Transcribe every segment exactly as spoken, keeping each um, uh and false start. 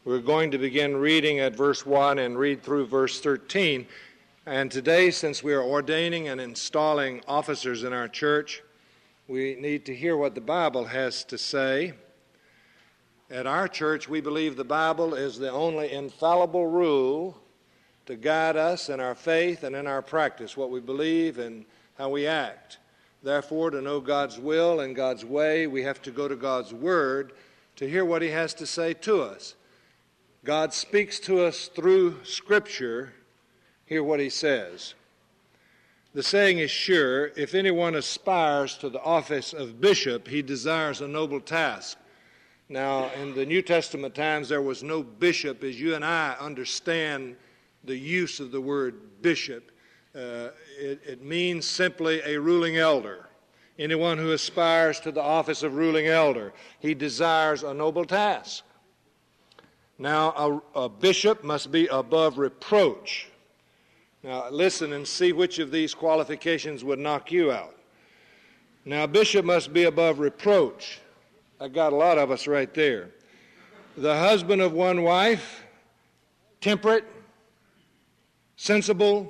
We're going to begin reading at verse one and read through verse thirteen. And today, since we are ordaining and installing officers in our church, we need to hear what the Bible has to say. At our church, we believe the Bible is the only infallible rule to guide us in our faith and in our practice, what we believe and how we act. Therefore, to know God's will and God's way, we have to go to God's Word to hear what He has to say to us. God speaks to us through Scripture. Hear what He says. The saying is sure, if anyone aspires to the office of bishop, he desires a noble task. Now, in the New Testament times, there was no bishop, as you and I understand the use of the word bishop. Uh, it, it means simply a ruling elder. Anyone who aspires to the office of ruling elder, he desires a noble task. Now, a, a bishop must be above reproach. Now, listen and see which of these qualifications would knock you out. Now, a bishop must be above reproach. I got a lot of us right there. The husband of one wife, temperate, sensible,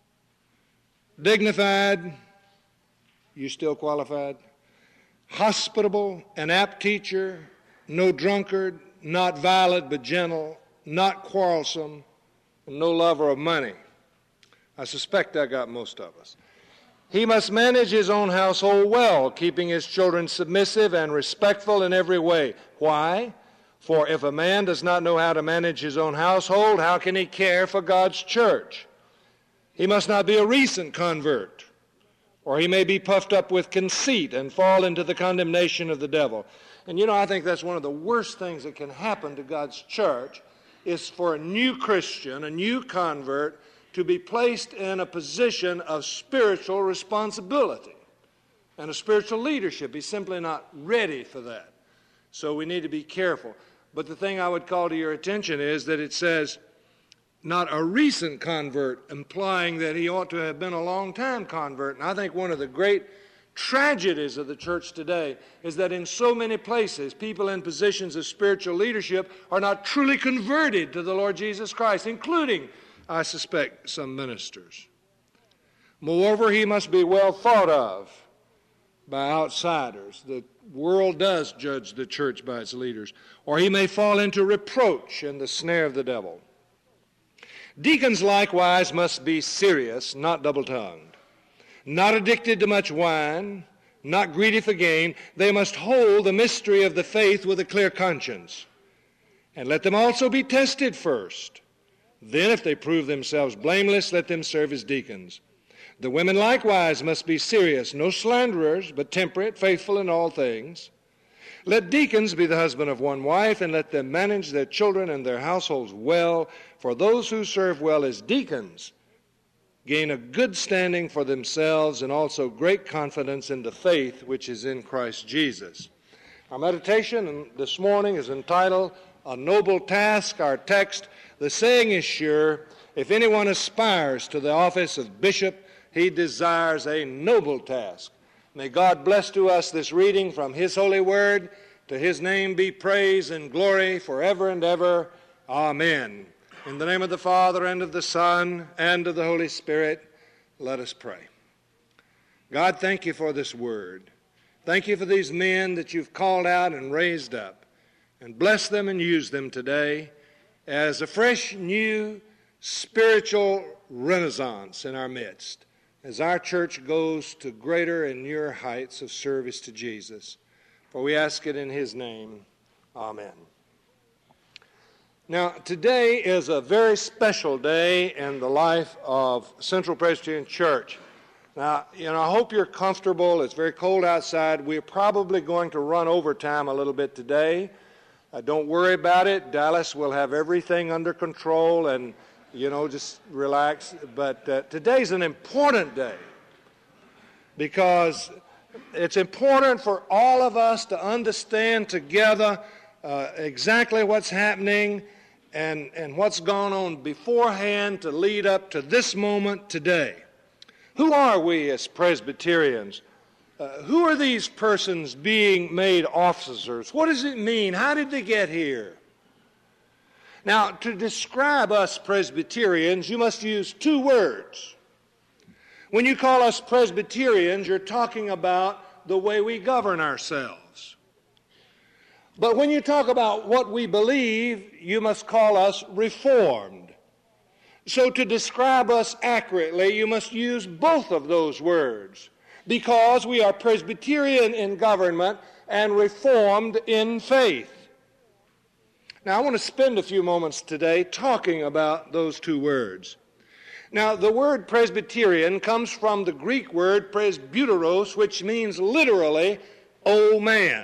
dignified, you still qualified, hospitable, an apt teacher, no drunkard, not violent but gentle, not quarrelsome, and no lover of money. I suspect I got most of us. He must manage his own household well, keeping his children submissive and respectful in every way. Why? For if a man does not know how to manage his own household, how can he care for God's church? He must not be a recent convert, or he may be puffed up with conceit and fall into the condemnation of the devil. And you know, I think that's one of the worst things that can happen to God's church is for a new Christian, a new convert, to be placed in a position of spiritual responsibility and a spiritual leadership. He's simply not ready for that. So we need to be careful. But the thing I would call to your attention is that it says, not a recent convert, implying that he ought to have been a long-time convert. And I think one of the great tragedies of the church today is that in so many places, people in positions of spiritual leadership are not truly converted to the Lord Jesus Christ, including, I suspect, some ministers. Moreover, he must be well thought of by outsiders. The world does judge the church by its leaders. Or he may fall into reproach and the snare of the devil. Deacons likewise must be serious, not double-tongued, not addicted to much wine, not greedy for gain. They must hold the mystery of the faith with a clear conscience. And let them also be tested first. Then, if they prove themselves blameless, let them serve as deacons. The women likewise must be serious, no slanderers, but temperate, faithful in all things. Let deacons be the husband of one wife, and let them manage their children and their households well. For those who serve well as deacons gain a good standing for themselves and also great confidence in the faith which is in Christ Jesus. Our meditation this morning is entitled, A Noble Task. Our text, the saying is sure, if anyone aspires to the office of bishop, he desires a noble task. May God bless to us this reading from His holy word. To His name be praise and glory forever and ever. Amen. In the name of the Father, and of the Son, and of the Holy Spirit, let us pray. God, thank you for this word. Thank you for these men that you've called out and raised up. And bless them and use them today as a fresh, new, spiritual renaissance in our midst, as our church goes to greater and newer heights of service to Jesus. For we ask it in His name. Amen. Now, today is a very special day in the life of Central Presbyterian Church. Now, you know, I hope you're comfortable. It's very cold outside. We're probably going to run overtime a little bit today. Uh, don't worry about it. Dallas will have everything under control, and, you know, just relax. But uh, today's an important day because it's important for all of us to understand together uh, exactly what's happening and, and what's gone on beforehand to lead up to this moment today. Who are we as Presbyterians? Uh, who are these persons being made officers? What does it mean? How did they get here? Now, to describe us Presbyterians, you must use two words. When you call us Presbyterians, you're talking about the way we govern ourselves. But when you talk about what we believe, you must call us Reformed. So to describe us accurately, you must use both of those words, because we are Presbyterian in government and Reformed in faith. Now, I want to spend a few moments today talking about those two words. Now, the word Presbyterian comes from the Greek word presbyteros, which means literally old man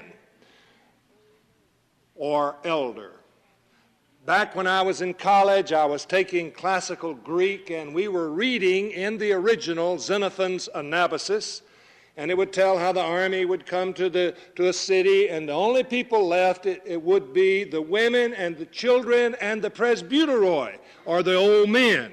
or elder. Back when I was in college, I was taking classical Greek, and we were reading in the original Xenophon's Anabasis, and it would tell how the army would come to the to a city, and the only people left, it, it would be the women and the children and the presbyteroi, or the old men.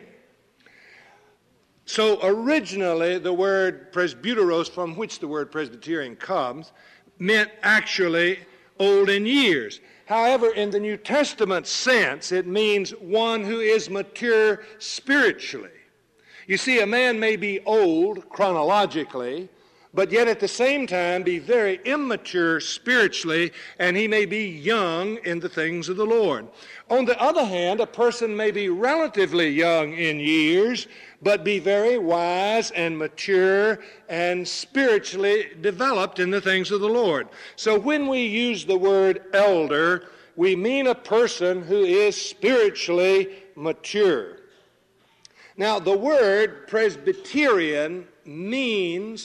So originally, the word presbyteros, from which the word Presbyterian comes, meant actually old in years. However, in the New Testament sense, it means one who is mature spiritually. You see, a man may be old chronologically, but yet at the same time be very immature spiritually, and he may be young in the things of the Lord. On the other hand, a person may be relatively young in years, but be very wise and mature and spiritually developed in the things of the Lord. So when we use the word elder, we mean a person who is spiritually mature. Now, the word Presbyterian means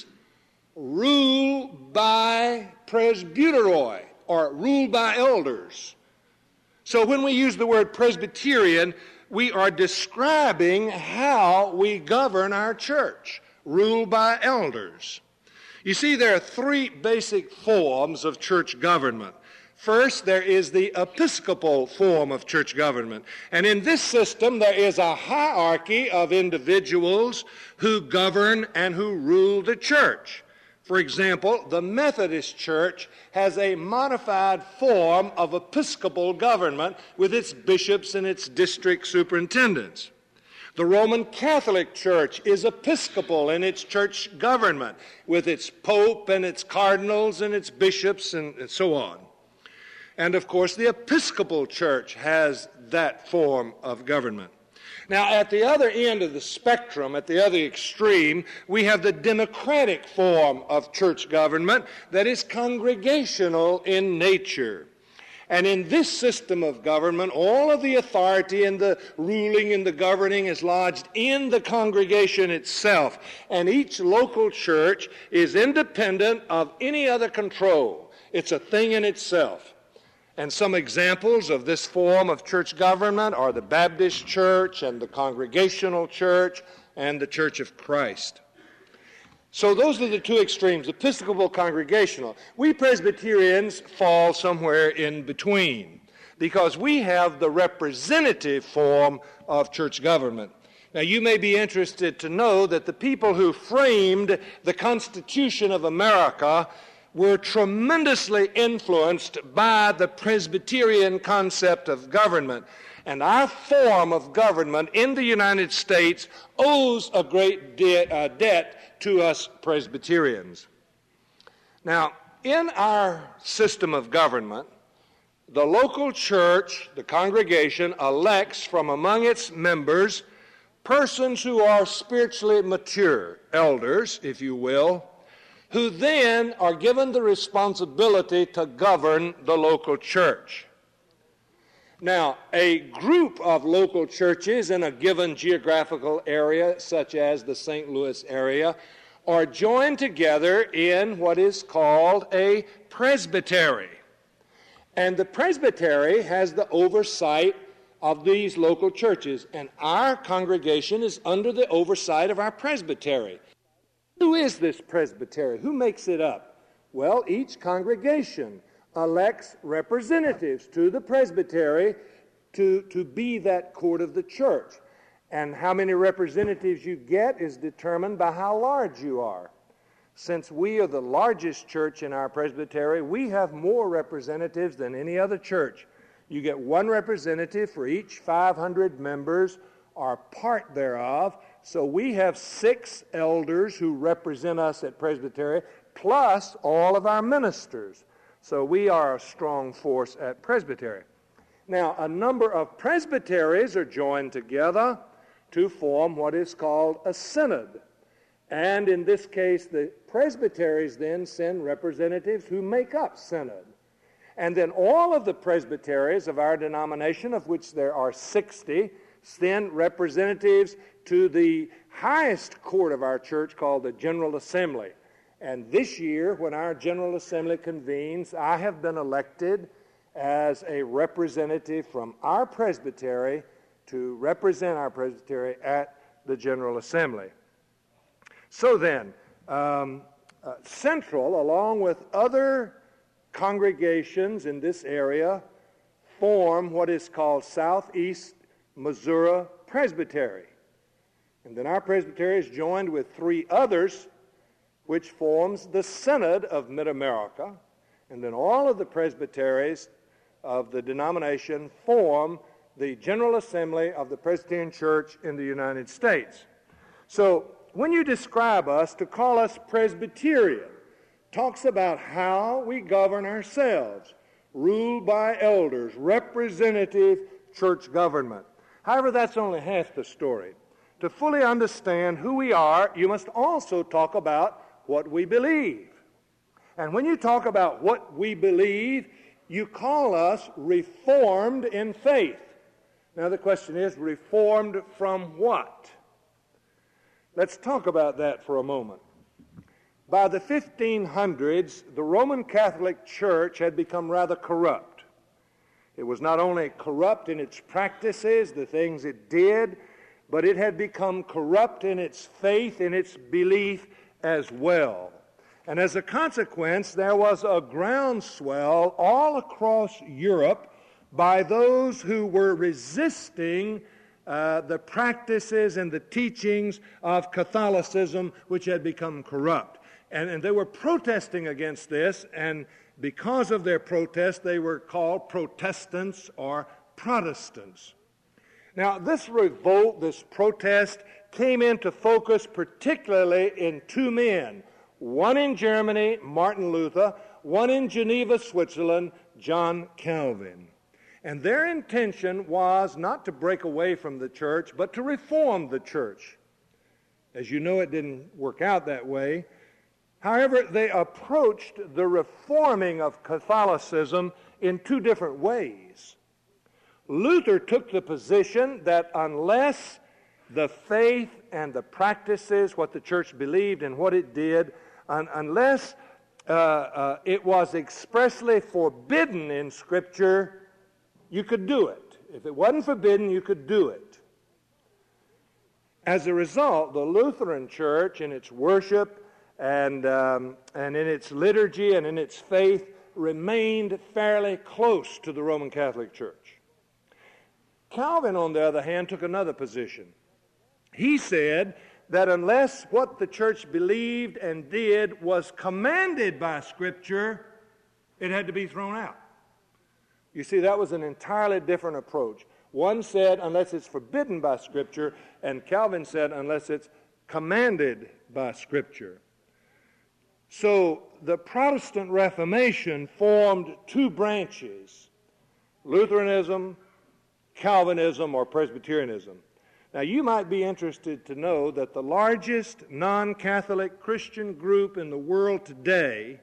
rule by presbyteroi, or rule by elders. So when we use the word Presbyterian, we are describing how we govern our church, ruled by elders. You see, there are three basic forms of church government. First, there is the episcopal form of church government. And in this system, there is a hierarchy of individuals who govern and who rule the church. For example, the Methodist Church has a modified form of episcopal government with its bishops and its district superintendents. The Roman Catholic Church is episcopal in its church government with its pope and its cardinals and its bishops and, and so on. And of course, the Episcopal Church has that form of government. Now, at the other end of the spectrum, at the other extreme, we have the democratic form of church government that is congregational in nature. And in this system of government, all of the authority and the ruling and the governing is lodged in the congregation itself. And each local church is independent of any other control. It's a thing in itself. And some examples of this form of church government are the Baptist Church and the Congregational Church and the Church of Christ. So those are the two extremes, Episcopal, Congregational. We Presbyterians fall somewhere in between because we have the representative form of church government. Now, you may be interested to know that the people who framed the Constitution of America were tremendously influenced by the Presbyterian concept of government. And our form of government in the United States owes a great de- uh, debt to us Presbyterians. Now, in our system of government, the local church, the congregation, elects from among its members persons who are spiritually mature, elders, if you will, who then are given the responsibility to govern the local church. Now, a group of local churches in a given geographical area, such as the Saint Louis area, are joined together in what is called a presbytery. And the presbytery has the oversight of these local churches, and our congregation is under the oversight of our presbytery. Who is this presbytery? Who makes it up? Well, each congregation elects representatives to the presbytery to, to be that court of the church. And how many representatives you get is determined by how large you are. Since we are the largest church in our presbytery, we have more representatives than any other church. You get one representative for each five hundred members or part thereof. So we have six elders who represent us at Presbytery, plus all of our ministers. So we are a strong force at Presbytery. Now, a number of presbyteries are joined together to form what is called a synod. And in this case, the presbyteries then send representatives who make up synod. And then all of the presbyteries of our denomination, of which there are sixty, send representatives to the highest court of our church called the General Assembly. And this year, when our General Assembly convenes, I have been elected as a representative from our presbytery to represent our presbytery at the General Assembly. So then, um, uh, Central, along with other congregations in this area, form what is called Southeast Missouri Presbytery. And then our presbytery is joined with three others, which forms the Synod of Mid-America. And then all of the presbyteries of the denomination form the General Assembly of the Presbyterian Church in the United States. So when you describe us, to call us Presbyterian talks about how we govern ourselves, ruled by elders, representative church government. However, that's only half the story. To fully understand who we are, you must also talk about what we believe. And when you talk about what we believe, you call us reformed in faith. Now the question is, reformed from what? Let's talk about that for a moment. By the fifteen hundreds, the Roman Catholic Church had become rather corrupt. It was not only corrupt in its practices, the things it did, but it had become corrupt in its faith, in its belief as well. And as a consequence, there was a groundswell all across Europe by those who were resisting uh, the practices and the teachings of Catholicism, which had become corrupt. And, and they were protesting against this, and because of their protest, they were called Protestants or Protestants. Now, this revolt, this protest, came into focus particularly in two men. One in Germany, Martin Luther, one in Geneva, Switzerland, John Calvin. And their intention was not to break away from the church, but to reform the church. As you know, it didn't work out that way. However, they approached the reforming of Catholicism in two different ways. Luther took the position that unless the faith and the practices, what the church believed and what it did, un- unless uh, uh, it was expressly forbidden in Scripture, you could do it. If it wasn't forbidden, you could do it. As a result, the Lutheran Church in its worship and, um, and in its liturgy and in its faith remained fairly close to the Roman Catholic Church. Calvin, on the other hand, took another position. He said that unless what the church believed and did was commanded by Scripture, it had to be thrown out. You see, that was an entirely different approach. One said unless it's forbidden by Scripture, and Calvin said unless it's commanded by Scripture. So the Protestant Reformation formed two branches, Lutheranism, Calvinism, or Presbyterianism. Now, you might be interested to know that the largest non-Catholic Christian group in the world today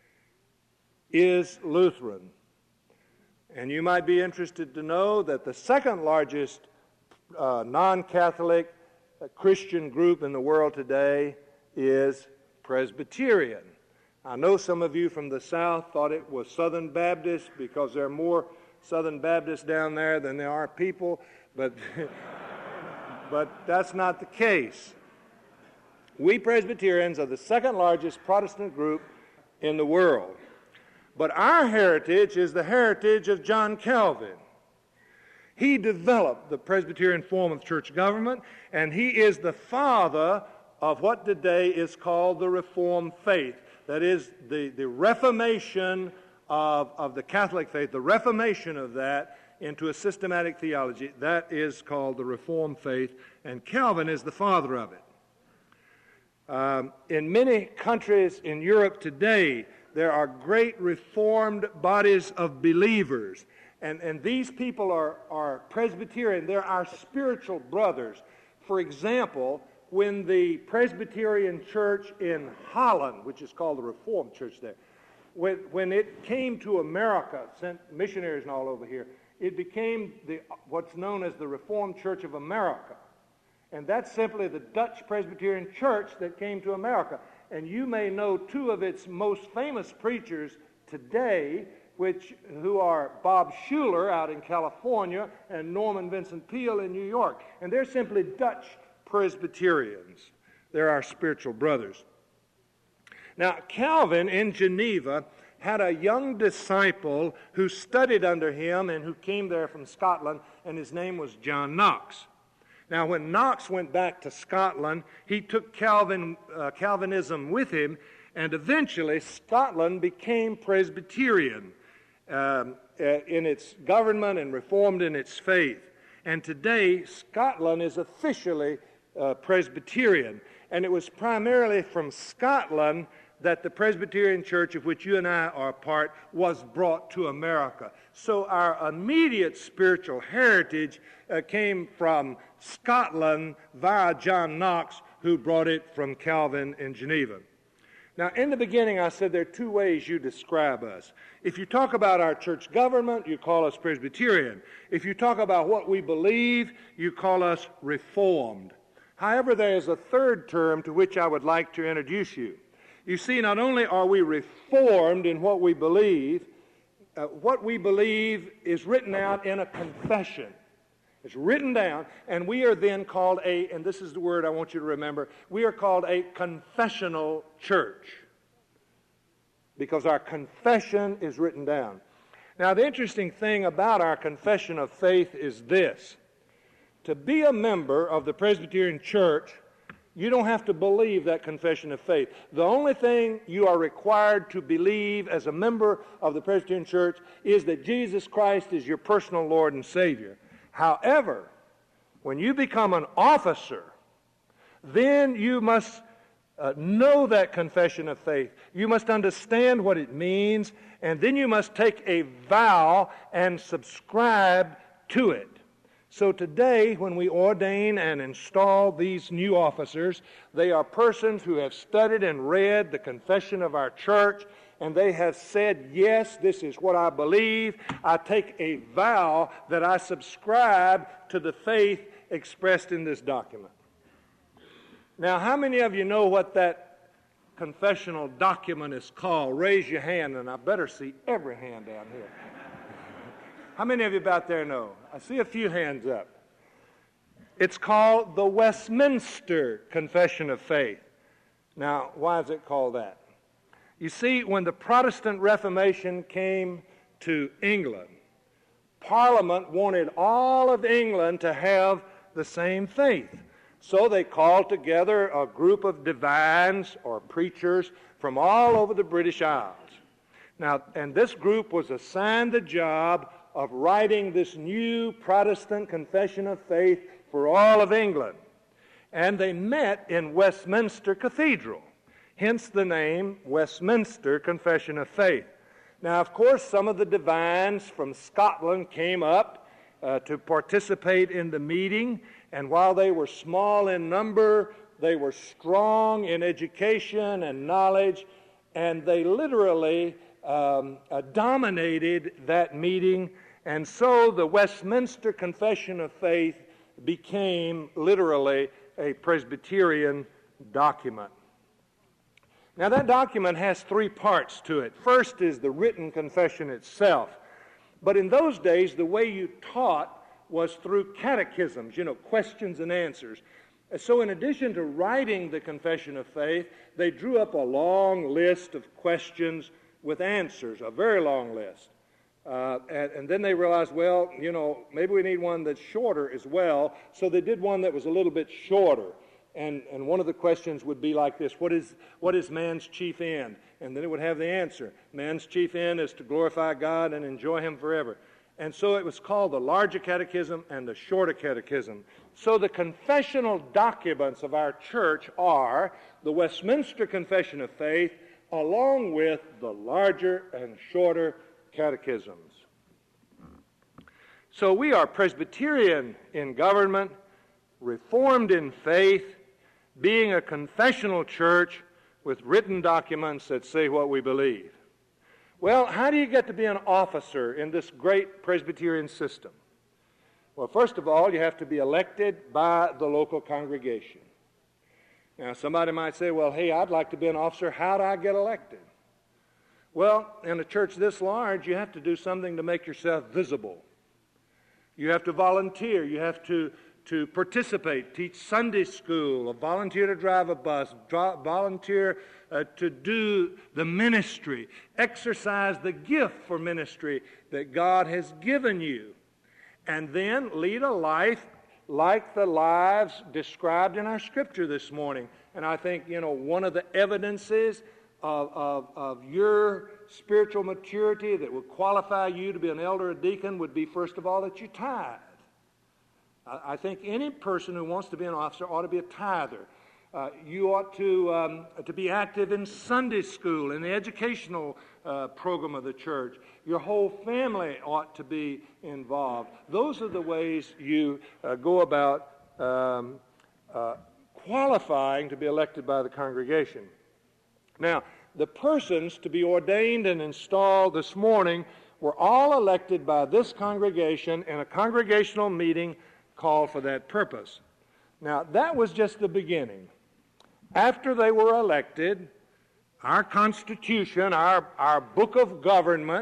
is Lutheran. And you might be interested to know that the second largest uh, non-Catholic uh, Christian group in the world today is Presbyterian. I know some of you from the South thought it was Southern Baptist because there are more Southern Baptists down there than there are people, but, but that's not the case. We Presbyterians are the second largest Protestant group in the world. But our heritage is the heritage of John Calvin. He developed the Presbyterian form of church government, and he is the father of what today is called the Reformed faith. That is, the, the reformation of, of the Catholic faith, the reformation of that into a systematic theology, that is called the Reformed faith, and Calvin is the father of it. Um, in many countries in Europe today, there are great Reformed bodies of believers, and, and these people are, are Presbyterian. They're our spiritual brothers. For example, when the Presbyterian church in Holland, which is called the Reformed church there, when, when it came to America, sent missionaries and all over here, it became the, what's known as the Reformed Church of America. And that's simply the Dutch Presbyterian church that came to America. And you may know two of its most famous preachers today, which who are Bob Schuller out in California and Norman Vincent Peale in New York. And they're simply Dutch Presbyterians. They're our spiritual brothers. Now, Calvin in Geneva had a young disciple who studied under him and who came there from Scotland, and his name was John Knox. Now, when Knox went back to Scotland, he took Calvin, uh, Calvinism with him, and eventually Scotland became Presbyterian um, in its government and reformed in its faith. And today, Scotland is officially uh, Presbyterian, and it was primarily from Scotland that the Presbyterian Church, of which you and I are a part, was brought to America. So our immediate spiritual heritage uh, came from Scotland via John Knox, who brought it from Calvin in Geneva. Now, in the beginning, I said there are two ways you describe us. If you talk about our church government, you call us Presbyterian. If you talk about what we believe, you call us Reformed. However, there is a third term to which I would like to introduce you. You see, not only are we reformed in what we believe, uh, what we believe is written out in a confession. It's written down, and we are then called a, and this is the word I want you to remember, we are called a confessional church because our confession is written down. Now, the interesting thing about our confession of faith is this. To be a member of the Presbyterian Church, you don't have to believe that confession of faith. The only thing you are required to believe as a member of the Presbyterian Church is that Jesus Christ is your personal Lord and Savior. However, when you become an officer, then you must uh, know that confession of faith. You must understand what it means, and then you must take a vow and subscribe to it. So today, when we ordain and install these new officers, they are persons who have studied and read the confession of our church, and they have said, yes, this is what I believe. I take a vow that I subscribe to the faith expressed in this document. Now, how many of you know what that confessional document is called? Raise your hand, and I better see every hand down here. How many of you out there know? I see a few hands up. It's called the Westminster Confession of Faith. Now, why is it called that? You see, when the Protestant Reformation came to England, Parliament wanted all of England to have the same faith. So they called together a group of divines or preachers from all over the British Isles. Now, and this group was assigned the job of writing this new Protestant confession of faith for all of England. And they met in Westminster Cathedral, hence the name Westminster Confession of Faith. Now, of course, some of the divines from Scotland came up uh, to participate in the meeting, and while they were small in number, they were strong in education and knowledge, and they literally um, uh, dominated that meeting. And so the Westminster Confession of Faith became literally a Presbyterian document. Now, that document has three parts to it. First is the written confession itself. But in those days, the way you taught was through catechisms, you know, questions and answers. So in addition to writing the confession of faith, they drew up a long list of questions with answers, a very long list. Uh, and, and then they realized, well, you know, maybe we need one that's shorter as well. So they did one that was a little bit shorter. And, and one of the questions would be like this: What is, what is man's chief end? And then it would have the answer. Man's chief end is to glorify God and enjoy Him forever. And so it was called the larger catechism and the shorter catechism. So the confessional documents of our church are the Westminster Confession of Faith along with the larger and shorter catechisms. So we are Presbyterian in government, Reformed in faith, being a confessional church with written documents that say what we believe. Well, how do you get to be an officer in this great Presbyterian system? Well, first of all, you have to be elected by the local congregation. Now, somebody might say, well, hey, I'd like to be an officer. How do I get elected? Well, in a church this large, you have to do something to make yourself visible. You have to volunteer. You have to, to participate, teach Sunday school, volunteer to drive a bus, dro- volunteer uh, to do the ministry, exercise the gift for ministry that God has given you, and then lead a life like the lives described in our scripture this morning. And I think, you know, one of the evidences of, of, of your spiritual maturity that would qualify you to be an elder or deacon would be, first of all, that you tithe. I, I think any person who wants to be an officer ought to be a tither. Uh, you ought to, um, to be active in Sunday school, in the educational uh, program of the church. Your whole family ought to be involved. Those are the ways you uh, go about um, uh, qualifying to be elected by the congregation. Now, the persons to be ordained and installed this morning were all elected by this congregation in a congregational meeting called for that purpose. Now, that was just the beginning. After they were elected, our Constitution, our, our book of government,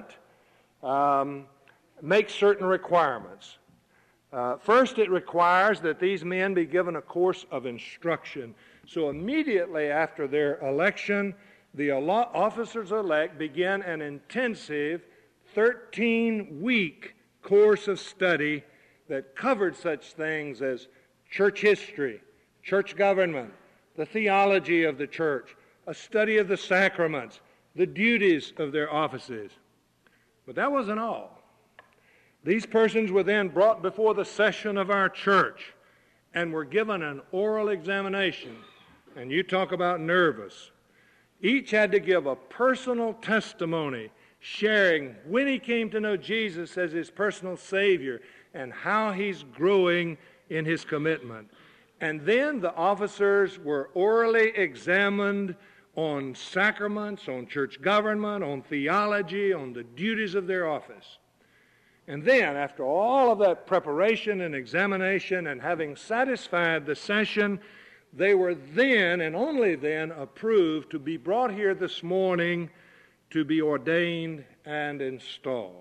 um, makes certain requirements. Uh, first, it requires that these men be given a course of instruction. So immediately after their election, the officers-elect began an intensive thirteen-week course of study that covered such things as church history, church government, the theology of the church, a study of the sacraments, the duties of their offices. But that wasn't all. These persons were then brought before the session of our church and were given an oral examination. And you talk about nervous. Each had to give a personal testimony sharing when he came to know Jesus as his personal Savior and how he's growing in his commitment. And then the officers were orally examined on sacraments, on church government, on theology, on the duties of their office. And then, after all of that preparation and examination and having satisfied the session, they were then and only then approved to be brought here this morning to be ordained and installed.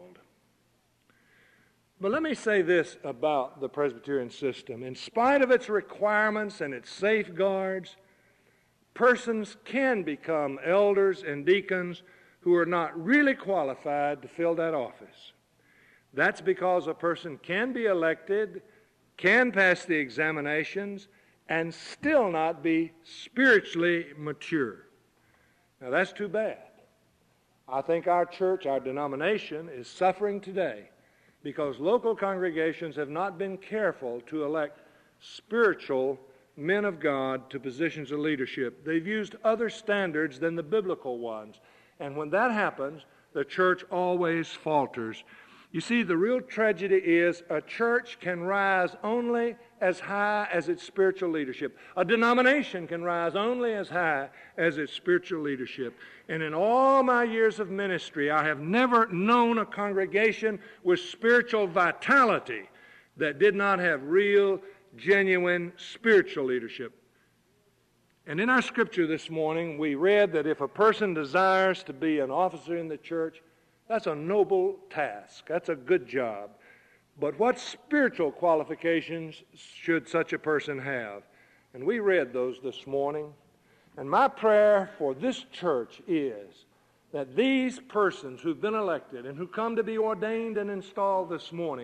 But let me say this about the Presbyterian system. In spite of its requirements and its safeguards, persons can become elders and deacons who are not really qualified to fill that office. That's because a person can be elected, can pass the examinations, and still not be spiritually mature. Now, that's too bad. I think our church, our denomination, is suffering today because local congregations have not been careful to elect spiritual men of God to positions of leadership. They've used other standards than the biblical ones. And when that happens, the church always falters. You see, the real tragedy is a church can rise only as high as its spiritual leadership. A denomination can rise only as high as its spiritual leadership. And in all my years of ministry, I have never known a congregation with spiritual vitality that did not have real, genuine spiritual leadership. And in our scripture this morning, we read that if a person desires to be an officer in the church, that's a noble task. That's a good job. But what spiritual qualifications should such a person have? And we read those this morning. And my prayer for this church is that these persons who've been elected and who come to be ordained and installed this morning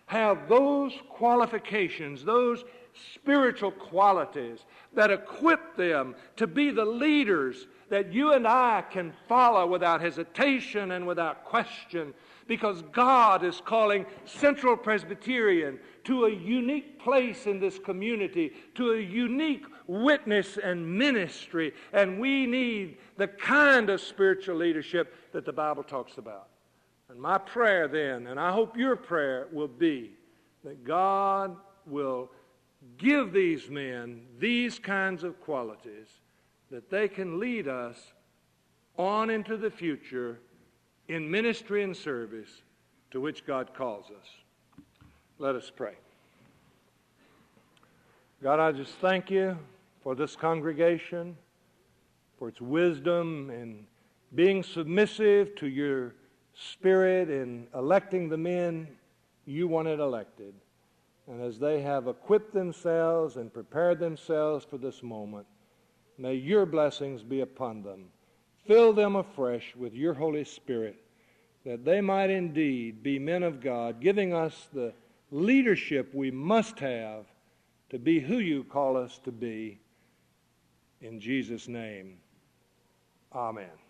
have those qualifications, those spiritual qualities that equip them to be the leaders that you and I can follow without hesitation and without question, because God is calling Central Presbyterian to a unique place in this community, to a unique witness and ministry, and we need the kind of spiritual leadership that the Bible talks about. And my prayer then, and I hope your prayer will be, that God will give these men these kinds of qualities that they can lead us on into the future in ministry and service to which God calls us. Let us pray. God, I just thank you for this congregation, for its wisdom in being submissive to your Spirit in electing the men you wanted elected. And as they have equipped themselves and prepared themselves for this moment, may your blessings be upon them. Fill them afresh with your Holy Spirit, that they might indeed be men of God, giving us the leadership we must have to be who you call us to be. In Jesus' name, amen.